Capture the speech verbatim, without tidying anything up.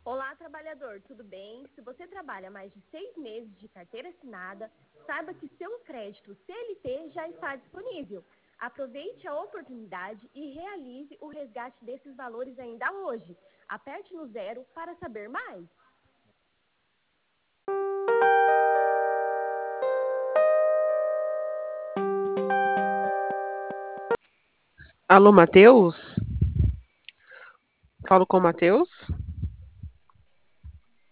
Olá, trabalhador, tudo bem? Se você trabalha mais de seis meses de carteira assinada, saiba que seu crédito C L T já está disponível. Aproveite a oportunidade e realize o resgate desses valores ainda hoje. Aperte no zero para saber mais. Alô, Matheus? Falo com o Matheus?